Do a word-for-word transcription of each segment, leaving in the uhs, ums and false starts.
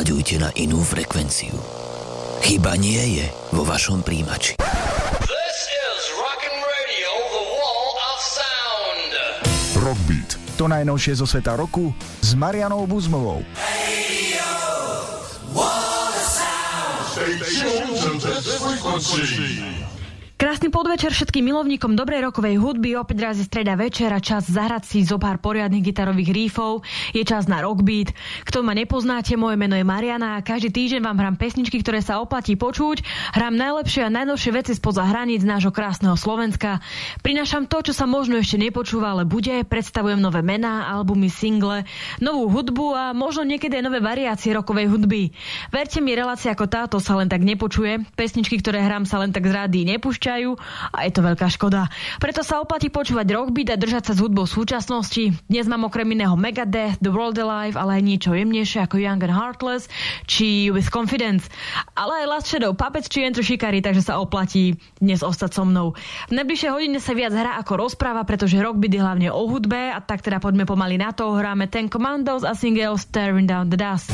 Nalaďujte na inú frekvenciu. Chyba nie je vo vašom príjimači. This is Rockin' Radio, the wall of sound. Rockbeat, to najnovšie zo sveta roku s Marianou Buzmovou. Radio, wall of sound. Stay tuned to this frequency. Krásny podvečer všetkým milovníkom dobrej rokovej hudby. Opäť raz je streda večer a čas zahrať si zo pár poriadnych gitarových riffov. Je čas na Rockbeat. Kto ma nepoznáte, moje meno je Mariana a každý týždeň vám hrám pesničky, ktoré sa oplatí počuť. Hrám najlepšie a najnovšie veci spoza hraníc nášho krásneho Slovenska. Prinášam to, čo sa možno ešte nepočúva, ale bude. Predstavujem nové mená, albumy, single, novú hudbu a možno niekedy aj nové variácie rokovej hudby. Verte mi, relácia ako táto sa len tak nepočuje. Pesničky, ktoré hrám, sa len tak z rádií nepúšťajú. A je to veľká škoda. Preto sa oplatí počúvať Rockbeat a držať sa s hudbou súčasnosti. Dnes mám okrem iného Megadeth, The World Alive, ale aj niečo jemnejšie ako Young and Heartless či With Confidence. Ale aj Last Shadow Puppets či Enter Shikari, takže sa oplatí dnes ostať so mnou. V najbližšej hodine sa viac hrá ako rozpráva, pretože Rockbeat je hlavne o hudbe a tak teda poďme pomaly na to. Hráme Ten Commandos a single Staring Down the Dust.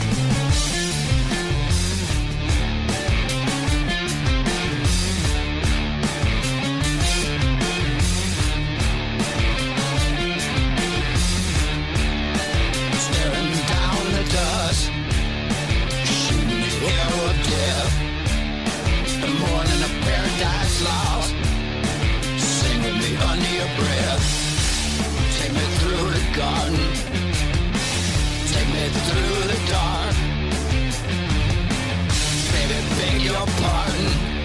Lost. Sing with me under your breath. Take me through the garden. Take me through the dark. Baby, beg your pardon.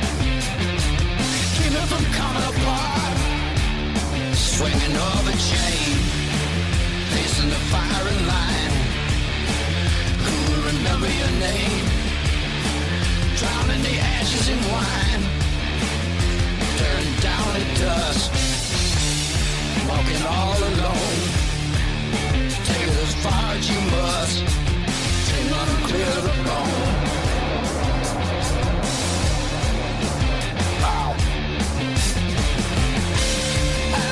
Keep me from coming apart. Swinging over a chain. Facing the firing line. Who will remember your name? Drowning the ashes in wine. Turn down to dust. Walking all alone. Take it as far as you must. Take on and clear the bone. Ow. I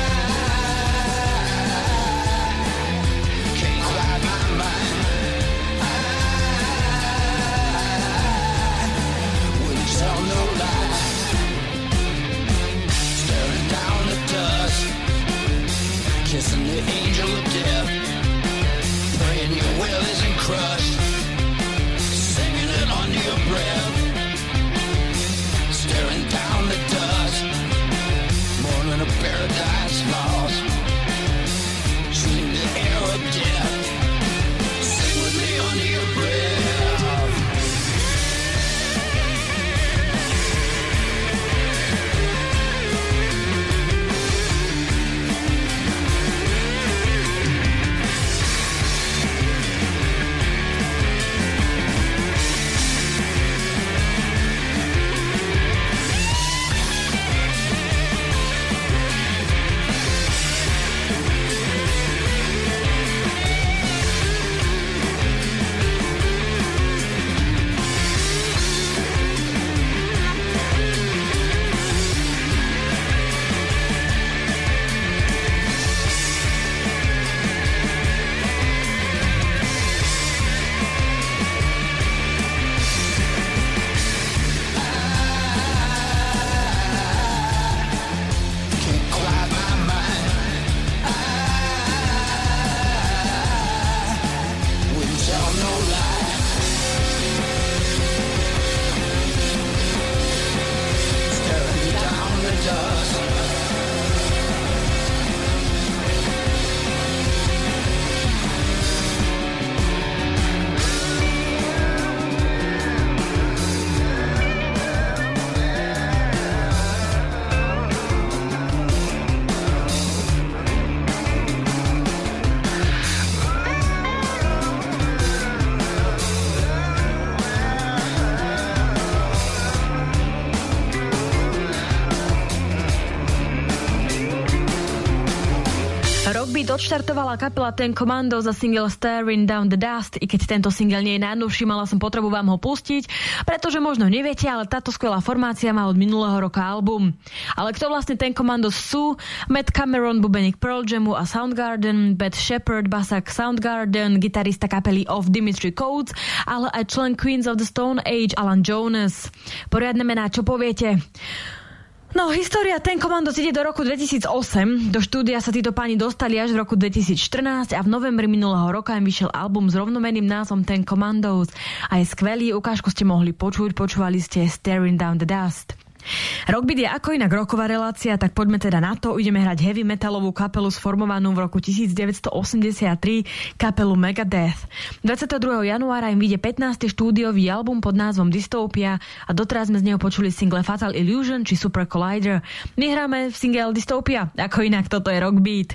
can't quiet my mind. I wouldn't tell no lie. Kissing Rockbeat odštartovala kapela Ten Commandos za single Staring Down the Dust. I keď tento single nie je najnovší, mala som potrebu vám ho pustiť, pretože možno neviete, ale táto skvelá formácia má od minulého roka album. Ale kto vlastne Ten Commandos sú? Matt Cameron, bubeník Pearl Jamu a Soundgarden, Beth Shepard, basák Soundgarden, gitarista kapely Of Dimitri Coates, ale aj člen Queens of the Stone Age Alan Jones. Poriadne mená, čo poviete? No, história Ten Commandos ide do roku dvetisícosem. Do štúdia sa títo páni dostali až v roku dvetisícštrnásť a v novembri minulého roka im vyšiel album s rovnomenným názvom Ten Commandos. A je skvelý, ukážku ste mohli počuť, počúvali ste Staring Down the Dust. Rockbeat je ako inak rocková relácia, tak poďme teda na to. Ideme hrať heavy metalovú kapelu sformovanú v roku devätnásťstoosemdesiattri, kapelu Megadeth. dvadsiateho druhého januára im vyjde pätnásty štúdiový album pod názvom Dystopia a doteraz sme z neho počuli single Fatal Illusion či Super Collider. My hráme v single Dystopia, ako inak toto je Rockbeat.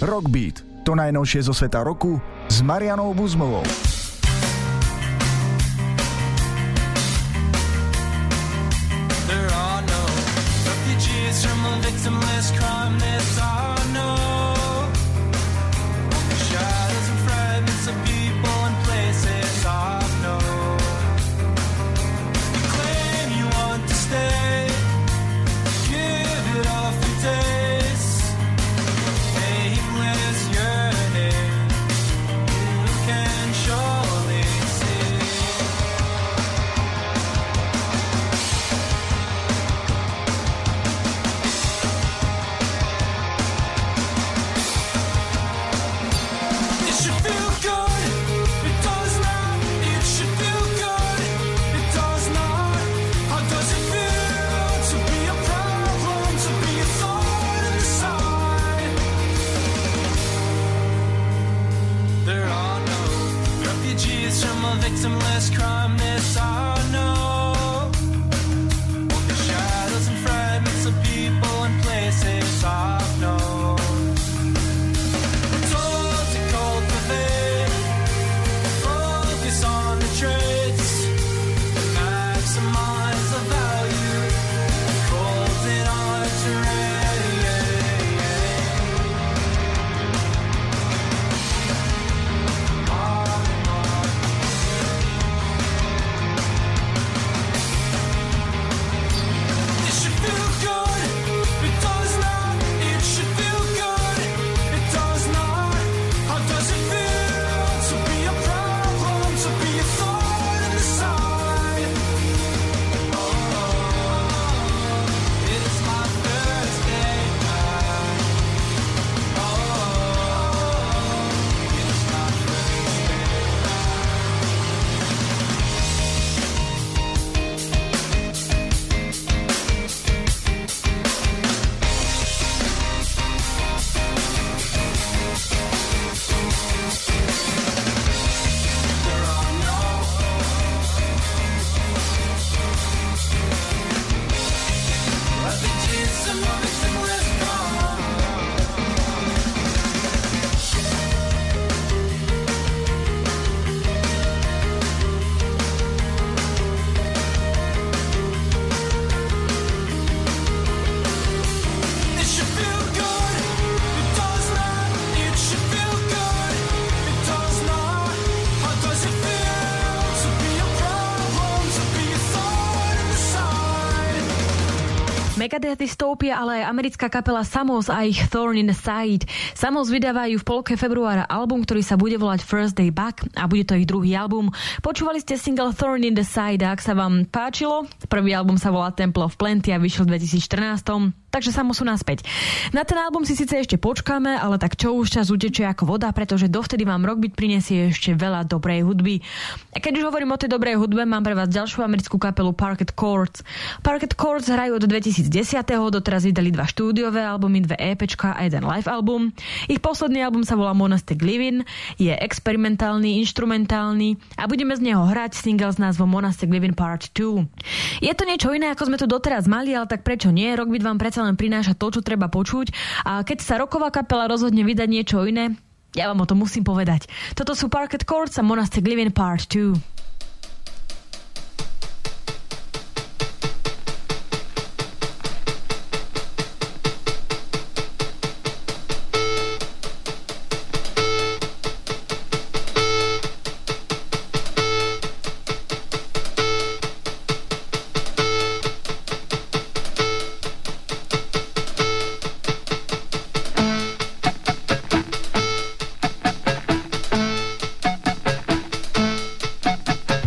Rockbeat, to najnovšie zo sveta roku s Marianou Buzmovou. There are no refugees from a victimless crime. There's are no only shadows and fragments of people and places I've known. You claim you want to stay, give it off your days. Aimless yearning, you can surely see. It should feel good, it does not. It should feel good, it does not. How does it feel to be a problem, to be a thorn in the side? There are no refugees from a victimless crime. This I know. Only shadows and fragments of people and places I've known. Told to cultivate, focus on the traits, maximize the value, hold it on to It should feel good, it does not. It should feel good, it does not. How does it feel to be a problem, to be a thorn in the side? Oh, it is my Thursday night. Oh, it is my Thursday There are no refugees from a victimless crime. It should feel good, it does not. It should feel good, it does not. How does it feel to be a problem, to be a thorn in the side? Megadeth, Dystopia, ale aj americká kapela Samos a ich Thorn in the Side. Samos vydávajú v polke februára album, ktorý sa bude volať First Day Back a bude to ich druhý album. Počúvali ste single Thorn in the Side a ak sa vám páčilo, prvý album sa volá Temple of Plenty a vyšiel v dvetisícštrnásť. Takže Samos sú naspäť. Na ten album si síce ešte počkáme, ale tak čo už čas utečie ako voda, pretože dovtedy vám Rockbeat prinesie ešte veľa dobrej hudby. A keď už hovorím o tej dobrej hudbe, mám pre vás ďalšiu americkú kapelu Parquet Courts. Parquet Courts hrajú od dvetisícdesať. Doteraz vydali dva štúdiové albumy, dve EPčka a jeden live album. Ich posledný album sa volá Monastic Living, je experimentálny, inštrumentálny a budeme z neho hrať single s názvom Monastic Living Part dva. Je to niečo iné, ako sme tu doteraz mali, ale tak prečo nie? Rockbeat vám predsa len prináša to, čo treba počuť, a keď sa rocková kapela rozhodne vydať niečo iné, ja vám o to musím povedať. Toto sú Parquet Courts a Monastic Living Part dva. It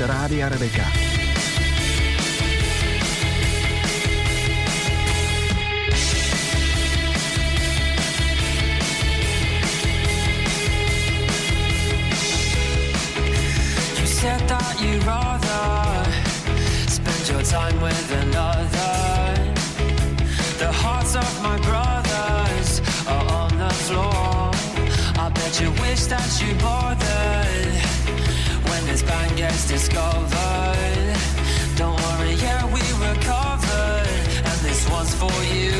Rádia Rebeka. Said that you'd rather spend your time with another. The hearts of my brothers are on the floor. I bet you wish that you bothered when this band gets discovered. Don't worry, yeah, we recovered, and this one's for you.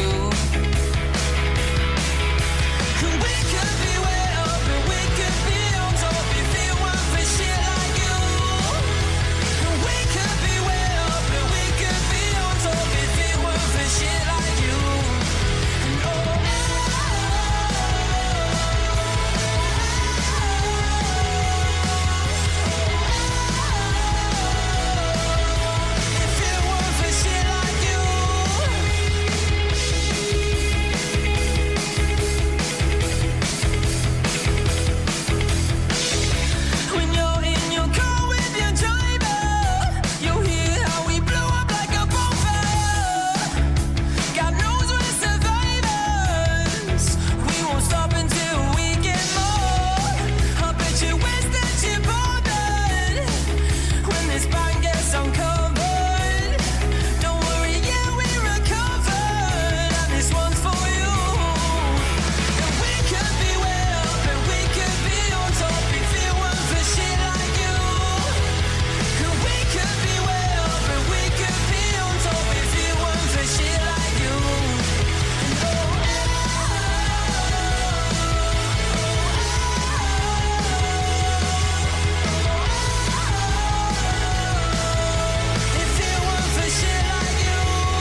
We could be way up and we could be on top if it weren't for shit like you. We could be way up and we could be on top if it weren't for shit like you. And oh, if it weren't for shit like you. When you're in your car with your driver, you'll hear how we blow up like a bonfire. God knows we're survivors. We won't stop until we get more. I bet you wish that you bothered when this band gets uncovered. Don't worry, yeah, we recovered, and this one's for you. And we could be way up and we could be on top if it weren't for shit like you. And we could be way up and we could be on top if it weren't for shit like you. And oh, if it weren't for shit like you.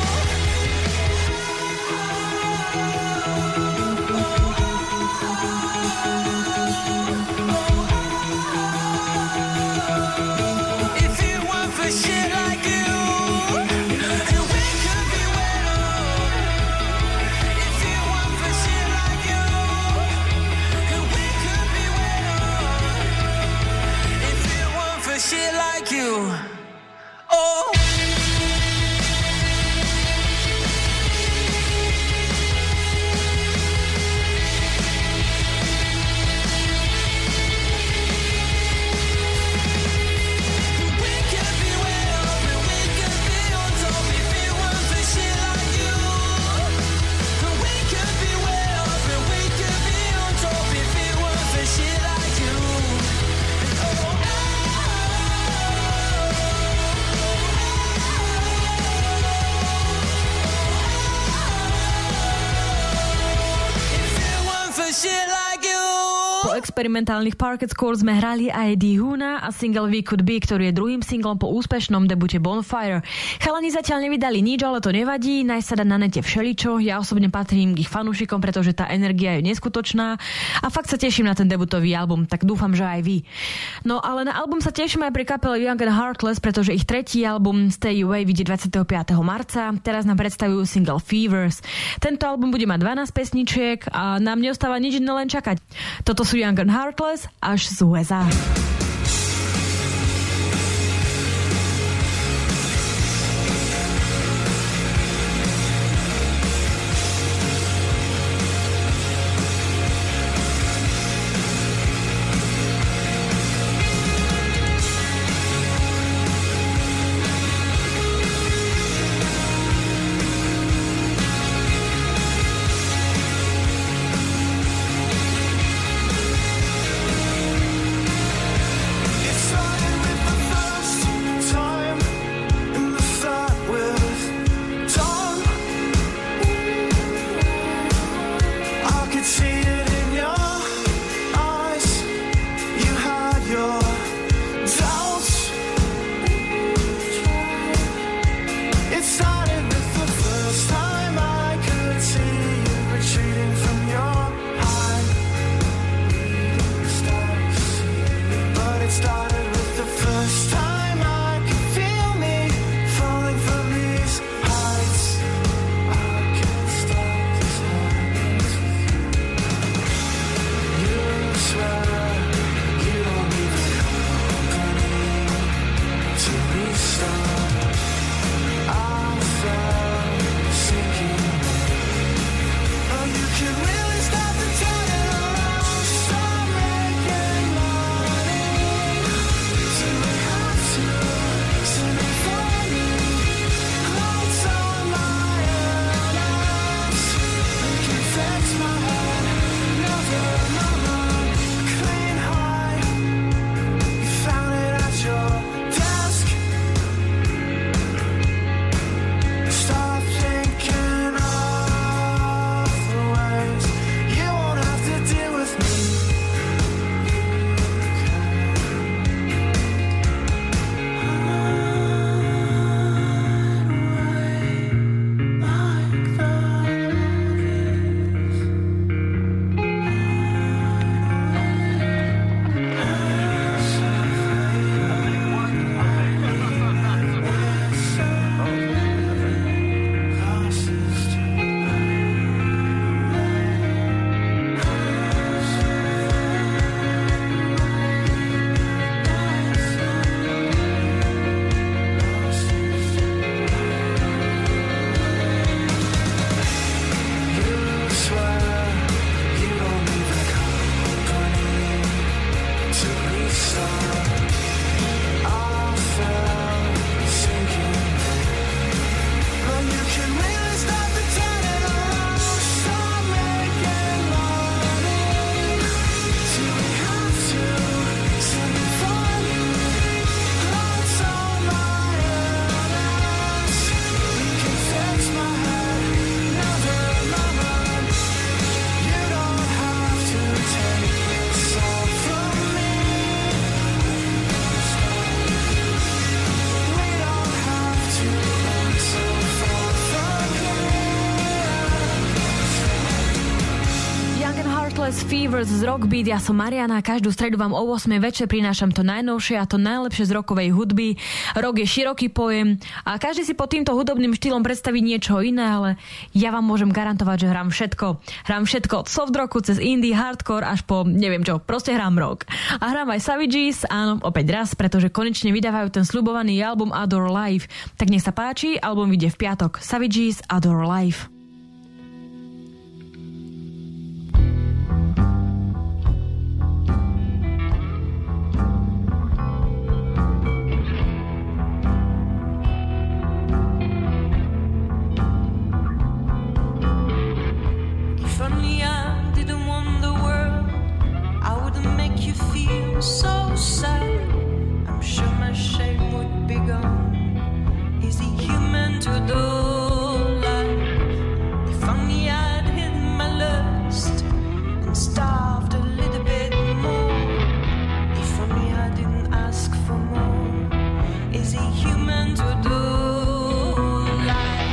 If it weren't for shit like you, and we could be way up. If it weren't for shit like you, and we could be way up. If it weren't for shit like you, oh. We could be way up and we could be on top if it weren't for shit like you. We could be way up and we could be on top if it weren't for shit like you. And oh, if it weren't for shit like you. Po experimentálnych Parquet Court sme hrali aj Dihuna a single We Could Be, ktorý je druhým singlom po úspešnom debute Bonfire. Chalani zatiaľ nevydali nič, ale to nevadí, nájsť sa dá na nete všeličo. Ja osobne patrím k ich fanúšikom, pretože tá energia je neskutočná a fakt sa teším na ten debutový album, tak dúfam, že aj vy. No ale na album sa teším aj pri kapele Young and Heartless, pretože ich tretí album Stay Away vyjde dvadsiateho piateho marca. Teraz nám predstavujú single Fevers. Tento album bude mať dvanásť pesničiek a nám neostáva nič iné len čakať. Toto sú Young and Heartless až z ú es á. If Rivers z Rockbeat, ja som Mariana, každú stredu vám o ôsmej večer prinášam to najnovšie a to najlepšie z rockovej hudby. Rock je široký pojem a každý si pod týmto hudobným štýlom predstaví niečo iné, ale ja vám môžem garantovať, že hrám všetko. Hrám všetko od soft rocku cez indie, hardcore až po neviem čo, proste hrám rock. A hrám aj Savages, áno, opäť raz, pretože konečne vydávajú ten sľubovaný album Adore Life. Tak nech sa páči, album vyjde v piatok. Savages, Adore Life. So sad, I'm sure my shame would be gone. Is he human to adore life? If only I'd hidden my lust and starved a little bit more. If only I didn't ask for more. Is he human to adore life?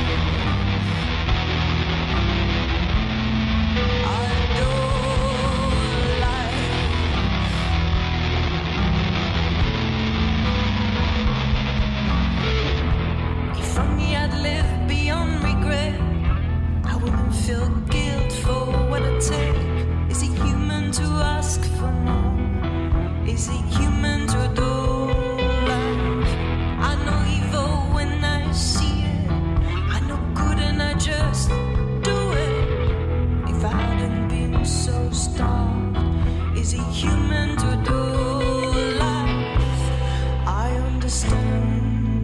I adore life. If only I'd live beyond regret, I wouldn't feel guilt for what I take. Is he human to ask for more? Is he human to adore life? I know evil when I see it, I know good and I just do it. If I hadn't been so starved, is he human to adore life? I understand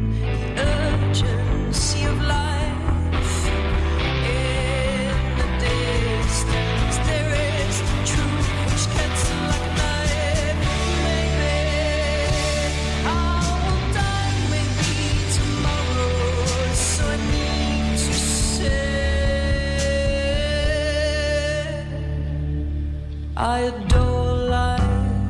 urgency of life. In the distance there is truth which cuts like a knife. Maybe I will die, maybe tomorrow. So I need to say I adore life.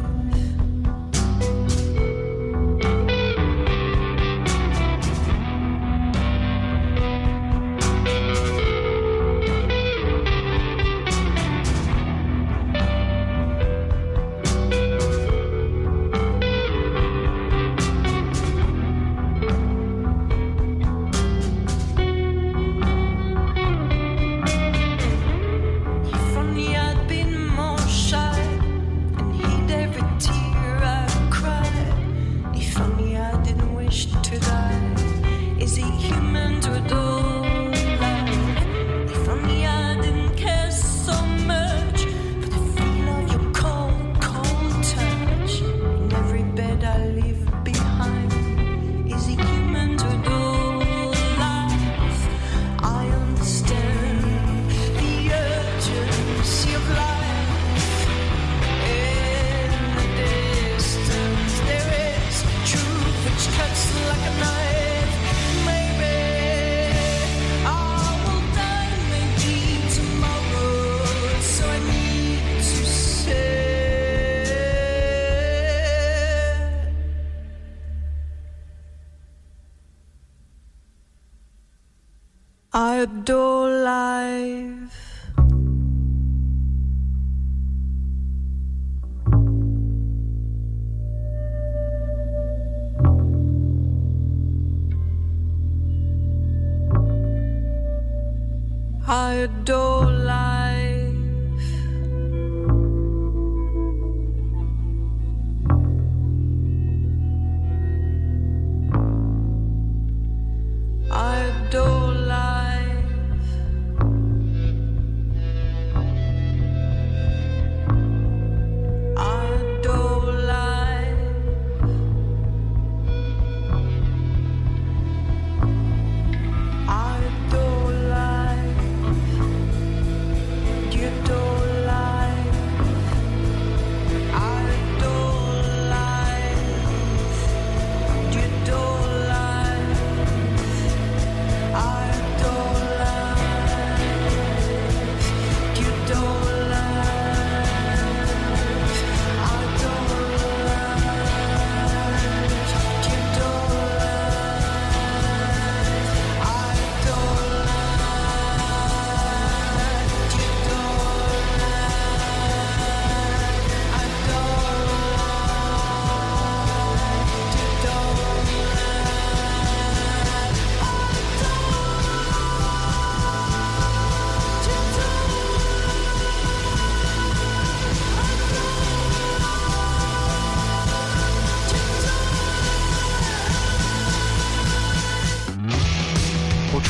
If only I'd been more shy and hid every tear I cried. If only I didn't wish to die. Is he human to adore life? If only I didn't care so much for the feel of your cold, cold touch in every bed I leave behind. Is he human to adore life? I understand the urgency of life. In the distance there is truth which cuts like a knife. Maybe I will die, maybe tomorrow. So I need to say I adore life. I adore life. I adore life. I adore life. I adore life.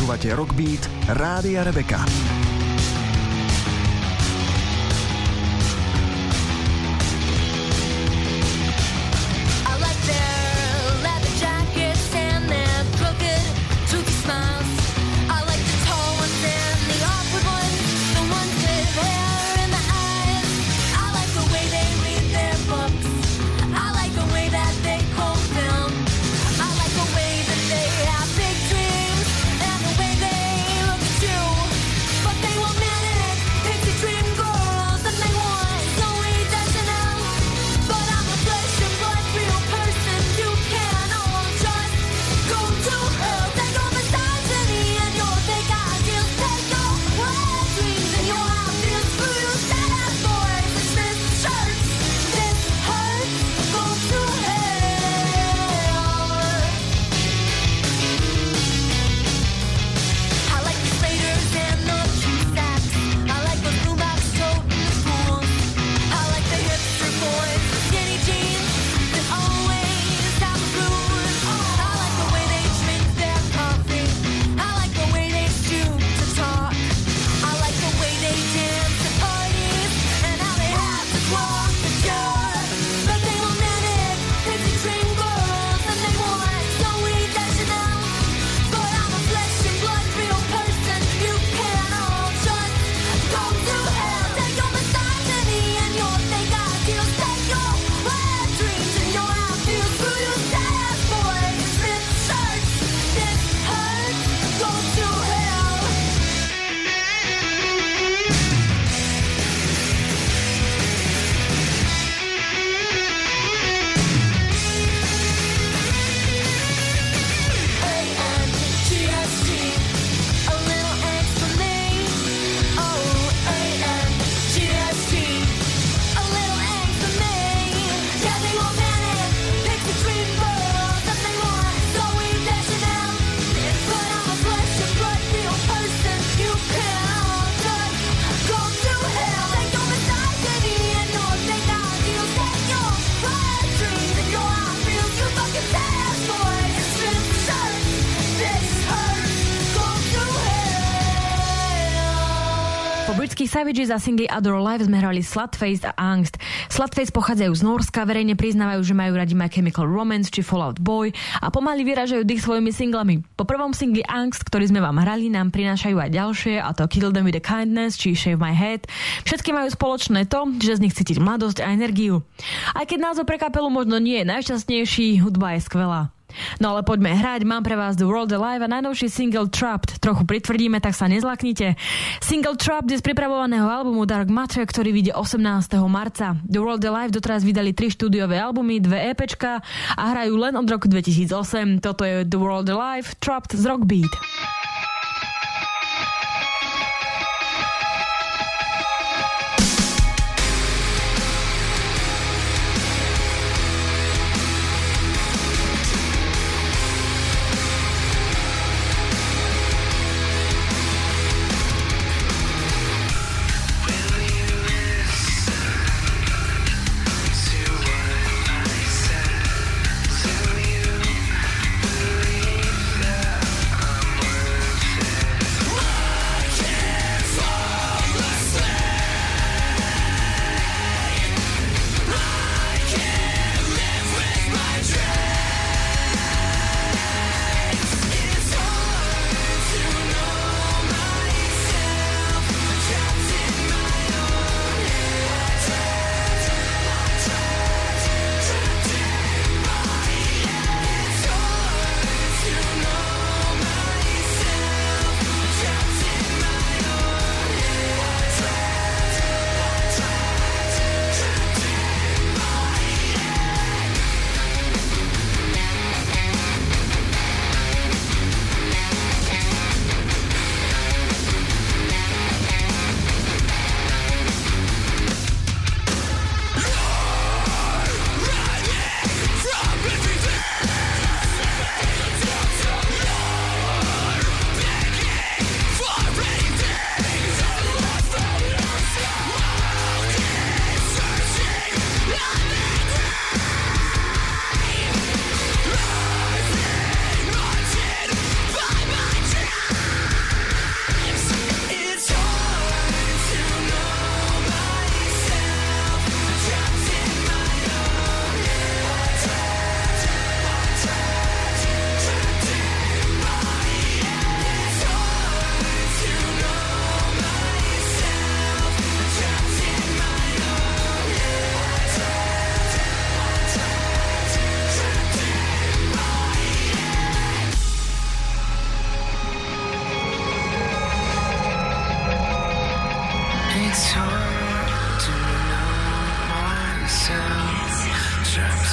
Počúvate Rockbeat Rádia Rebeka. Savages a singli Other Life sme hrali Slutface a Angst. Slutface pochádzajú z Nórska, verejne priznávajú, že majú radi My Chemical Romance či Fall Out Boy a pomaly vyrážajú dých svojimi singlami. Po prvom singli Angst, ktorý sme vám hrali, nám prinášajú aj ďalšie, a to Kill Them With A Kindness či Shave My Head. Všetky majú spoločné to, že z nich cítiť mladosť a energiu. Aj keď názov pre kapelu možno nie je najšťastnejší, hudba je skvelá. No ale poďme hrať, mám pre vás The World Alive a najnovší single Trapped. Trochu pritvrdíme, tak sa nezlaknite. Single Trapped je z pripravovaného albumu Dark Matter, ktorý vyjde osemnásteho marca. The World Alive doteraz vydali tri štúdiové albumy, dve EPčka a hrajú len od roku dvetisícosem. Toto je The World Alive, Trapped z Rockbeat. Believe that I'm worth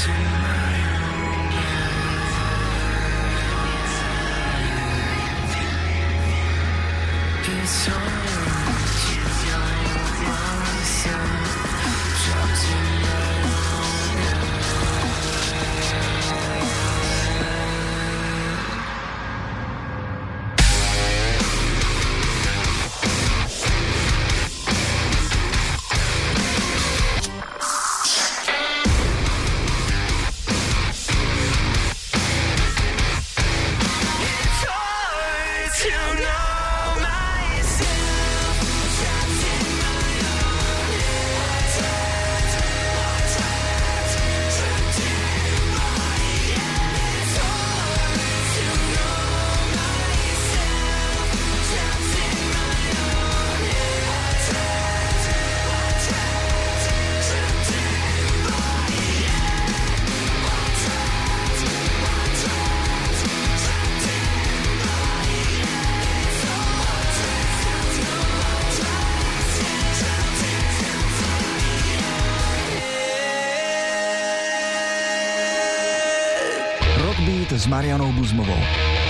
S Marianou Buzmovou.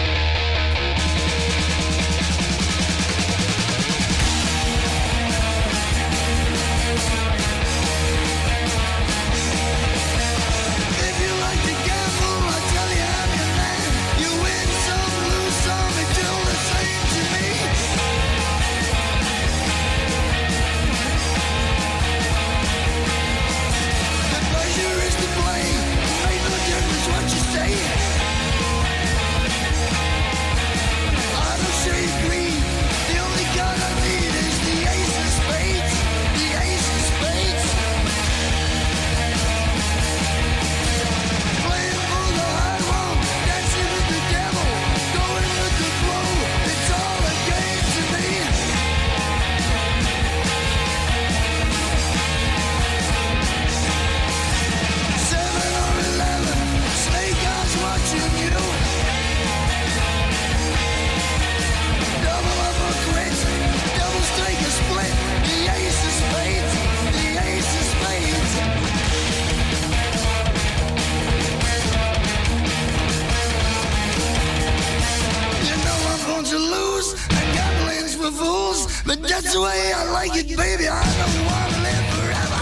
But that's the way I like it, baby. I don't want to live forever.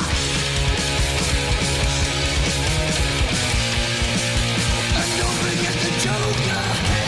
And don't forget the joker.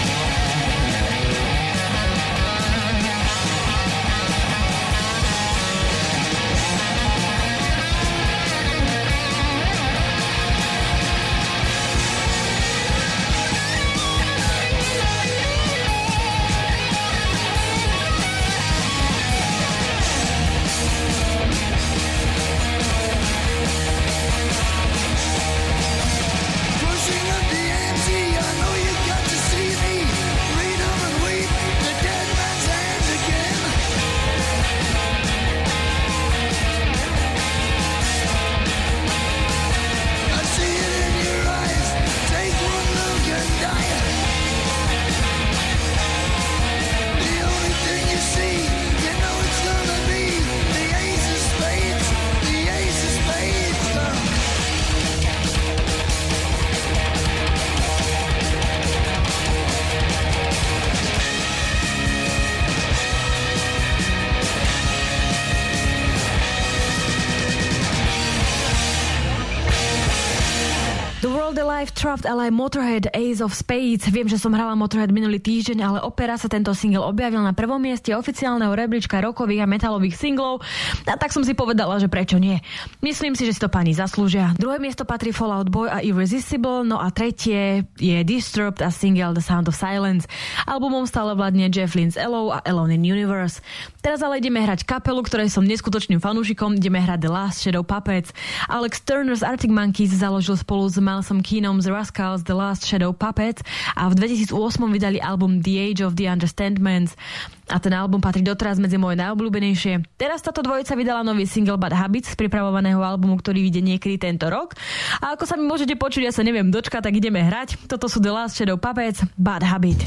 Alive, Trapped, ale aj Motorhead, Ace of Spades. Viem, že som hrala Motorhead minulý týždeň, ale opera sa tento single objavil na prvom mieste oficiálneho rebríčka rockových a metalových singlov a tak som si povedala, že prečo nie. Myslím si, že si to pani zaslúžia. Druhé miesto patrí Fall Out Boy a Irresistible, no a tretie je Disturbed a single The Sound of Silence. Albumom stále vládne Jeff Lynne's Alone a Alone in Universe. Teraz ale ideme hrať kapelu, ktorej som neskutočným fanúšikom, ideme hrať The Last Shadow Puppets. Alex Turner z Arctic Monkeys založil spolu s Milesom Keenom z Rascals The Last Shadow Puppets a v dvetisícosem vydali album The Age of the Understandments a ten album patrí doteraz medzi moje najobľúbenejšie. Teraz táto dvojica vydala nový single Bad Habits z pripravovaného albumu, ktorý vyjde niekedy tento rok. A ako sa mi môžete počuť, ja sa neviem dočkať, tak ideme hrať. Toto sú The Last Shadow Puppets, Bad Habit.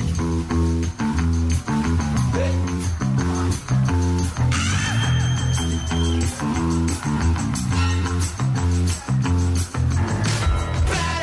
Bad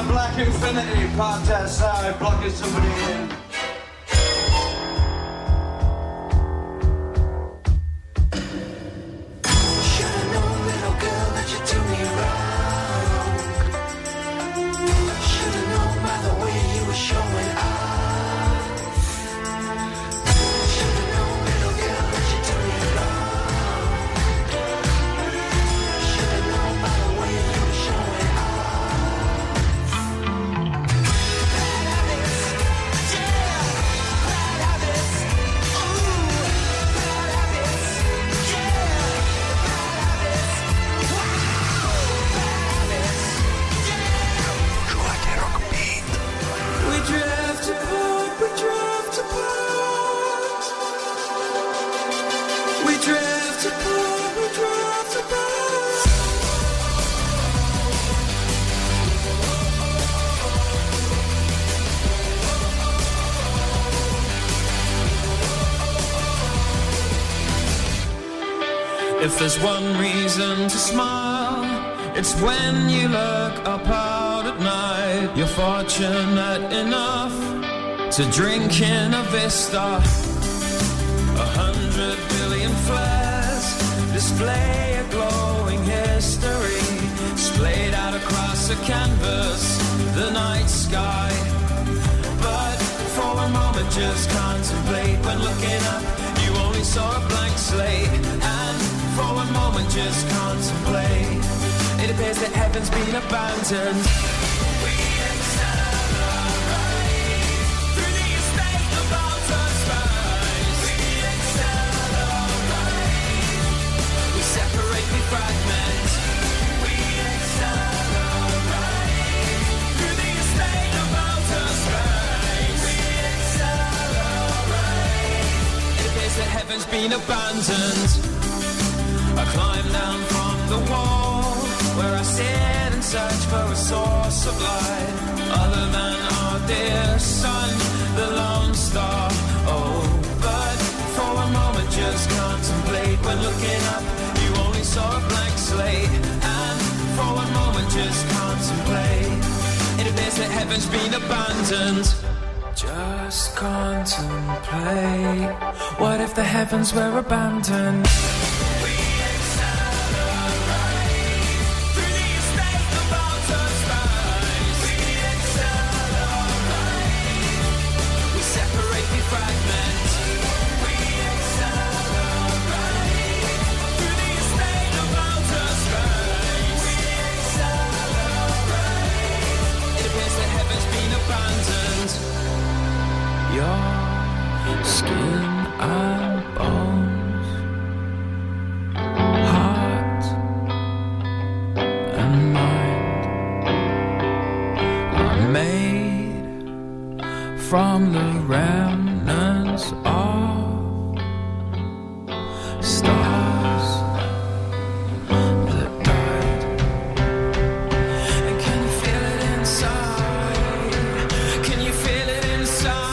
the Black Infinity parked outside, blocking somebody in. Should've known, little girl, that you do me wrong. Should've known by the way you were showing off. Should've known, little girl, that you do me wrong. Should've known by the way you were showing off. Bad habits, yeah. Bad habits, ooh. Bad habits, yeah. Bad habits, wow. Bad habits, yeah. Počúvate Rock Beat. We drift apart, we drift apart. We drift apart, we drift apart. If there's one reason to smile, it's when you look up out at night. You're fortunate enough to drink in a vista. A hundred billion flares display a glowing history, splayed out across a canvas, the night sky. But for a moment just contemplate, when looking up you only saw a blank slate. And for a moment just contemplate, it appears that heaven's been abandoned. We accelerate through the estate of outer space. We accelerate, we separate, we fragment. We accelerate through the estate of outer space. We accelerate, it appears that heaven's been abandoned. I climb down from the wall where I sit and search for a source of light other than our dear sun, the lone star. Oh, but for a moment just contemplate, when looking up you only saw a blank slate. And for a moment just contemplate, it appears that heaven's been abandoned. Just contemplate, what if the heavens were abandoned? Skin and bones, heart and mind are made from the remnants of stars that died. And can you feel it inside? Can you feel it inside?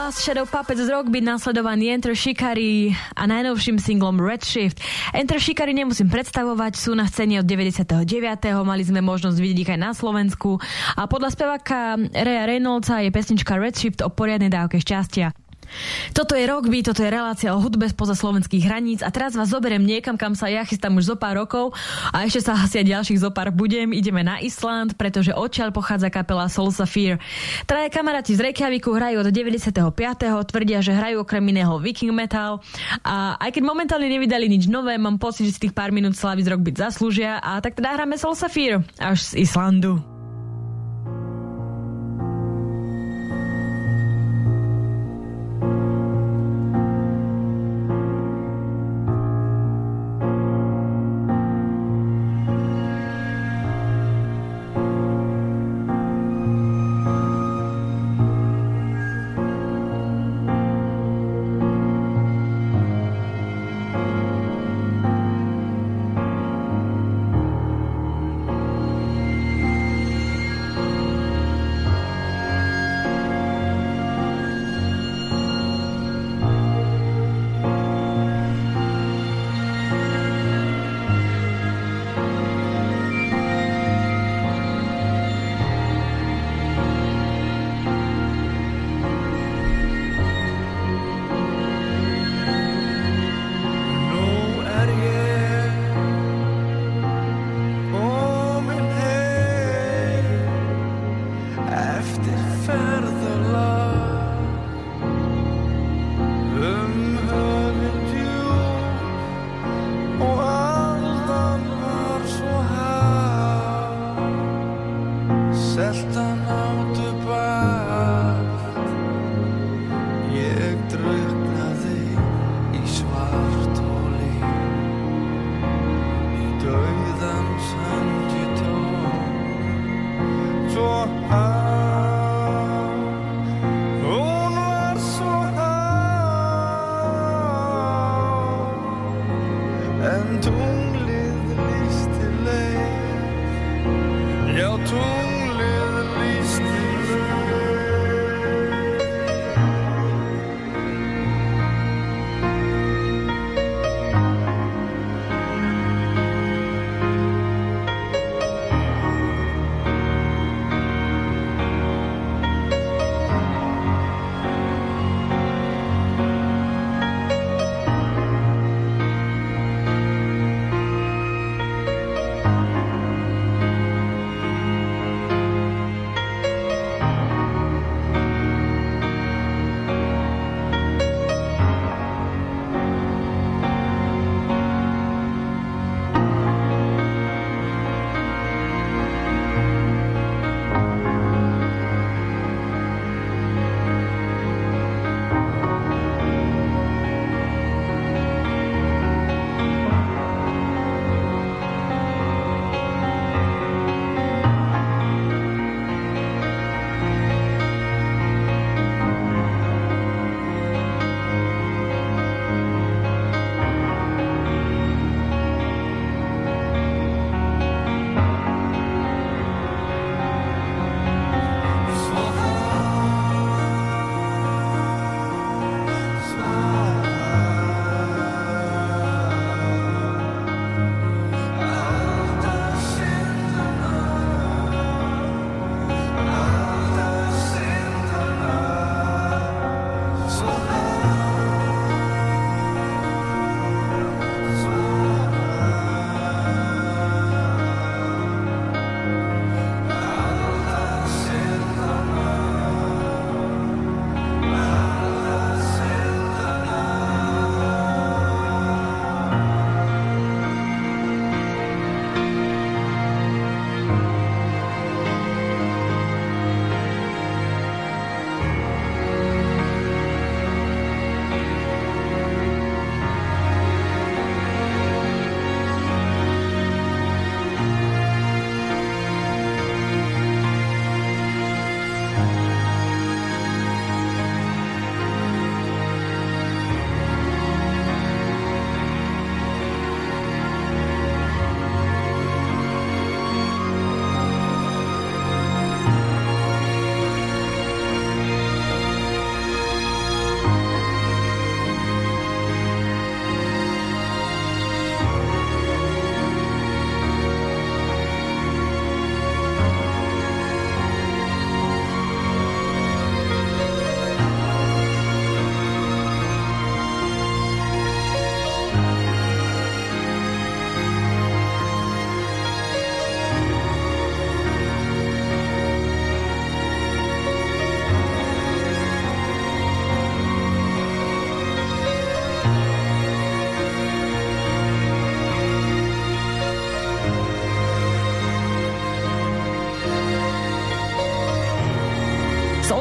Last Shadow Puppets z Rockbeat, nasledovaný Enter Shikari a najnovším singlom Redshift. Enter Shikari nemusím predstavovať, sú na scéne od deväťdesiateho deviateho Mali sme možnosť vidieť ich aj na Slovensku a podľa speváka Raya Reynoldsa je pesnička Redshift o poriadnej dávke šťastia. Toto je Rockbeat, toto je relácia o hudbe spoza slovenských hraníc a teraz vás zoberiem niekam, kam sa ja chystám už zo pár rokov a ešte sa asi aj ďalších zo pár budem. Ideme na Island, pretože odtiaľ pochádza kapela Soul Sapphire. Traja kamaráti z Reykjaviku hrajú od deväťdesiateho piateho tvrdia, že hrajú okrem iného Viking metal a aj keď momentálne nevydali nič nové, mám pocit, že si tých pár minút slávy z Rockbeat zaslúžia a tak teda hráme Soul Sapphire až z Islandu.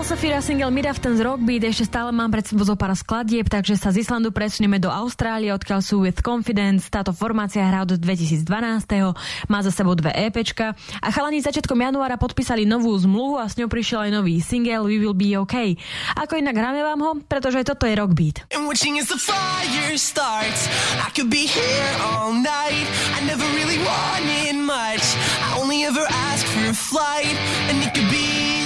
Safira single Mid-Afton z Rockbeat, ešte stále mám pred sebou zo pár skladieb, takže sa z Islandu presunieme do Austrálie, odkiaľ sú With Confidence. Táto formácia hrá od dvetisícdvanásť. Má za sebou dve EPčka a chalani začiatkom januára podpísali novú zmluvu a s ňou prišiel aj nový single We Will Be OK. Ako inak hráme vám ho, pretože toto je Rockbeat. And watching as the fire starts, I could be here all night. I never really wanted much. I only ever asked for a flight, and it could be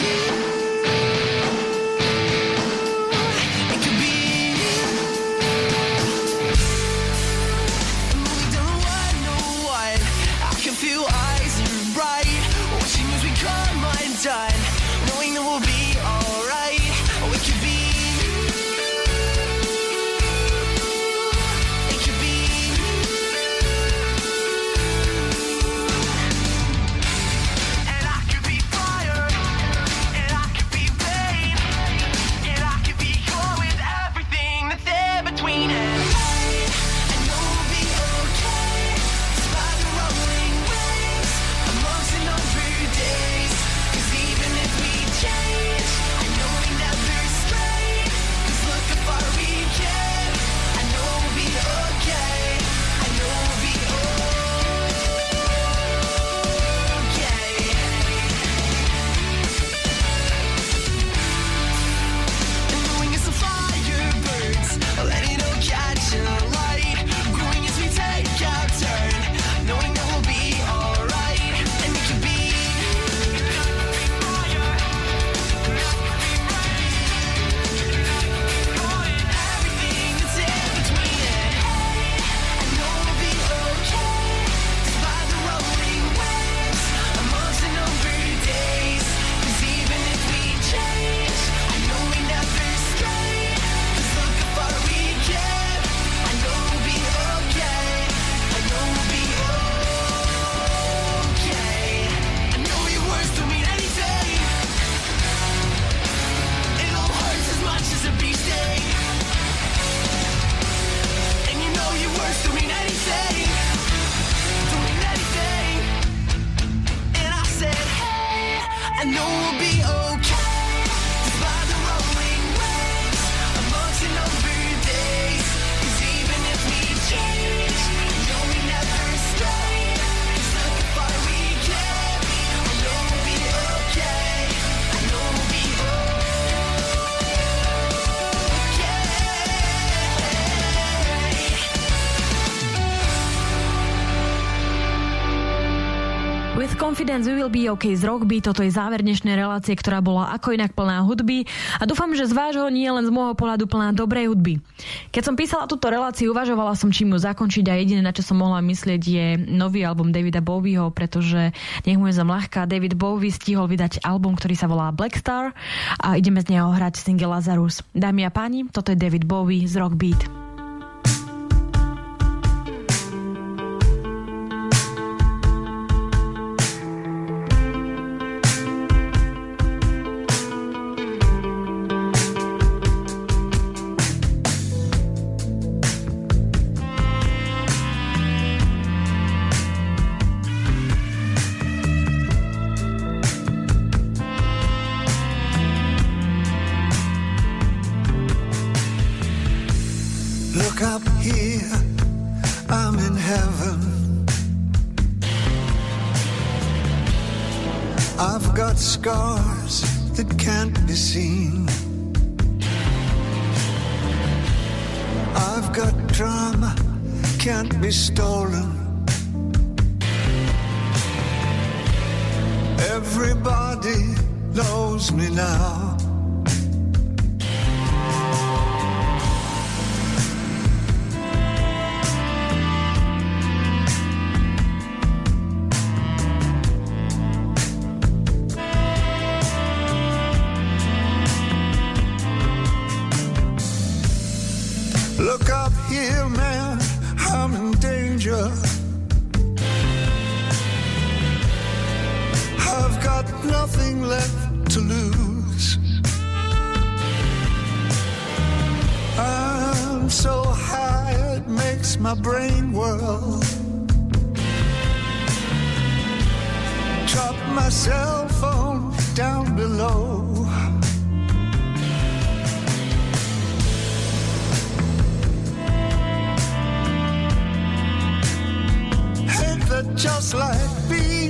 few eyes are bright, watching as we come undone, knowing that we'll be alright. We could be, it could be, and I could be fire, and I could be pain, and I could be your with everything that's in between. And I know we'll be okay, despite the rolling amongst the number days. 'Cause even if we change, I know we never stray. 'Cause look how far we came. I know we'll be okay. I know we'll be okay. And knowing as the fire burns, let it all catch a light. Growing as we take our turn, knowing that we'll be alright. And it could be fire, everything that's in between. And hey, I know we'll be okay, despite the rolling waves, amongst the numbered days. 'Cause even if we change, I know we never stray. 'Cause look how far we came. I know we'll be okay. I know we'll be okay. I know your words don't mean anything. It'll hurt as much as a bee sting. And you know your words don't mean anything. Don't mean anything. And I said, hey, I know we'll be okay. Despite the rolling waves, amongst the numbered days. 'Cause even if we change, I know we never stray. 'Cause look how far we came. I know we'll be okay. I know we'll be okay. With Confidence We Will Be OK z Rockbeat, toto je záver dnešnej relácie, ktorá bola ako inak plná hudby a dúfam, že z vášho nie len z môjho pohľadu plná dobrej hudby. Keď som písala túto reláciu, uvažovala som, čím ju zakončiť a jediné, na čo som mohla myslieť, je nový album Davida Bowieho, pretože nech mu je zem ľahká, David Bowie stihol vydať album, ktorý sa volá Black Star a ideme z neho hrať single Lazarus. Dámy a páni, toto je David Bowie z Rockbeat. Look up here, I'm in heaven. I've got scars that can't be seen. I've got drama, can't be stolen. Everybody knows me now. Look up here, man, I'm in danger. I've got nothing left to lose. I'm so high it makes my brain whirl. Drop my cell phone down below. just like bees.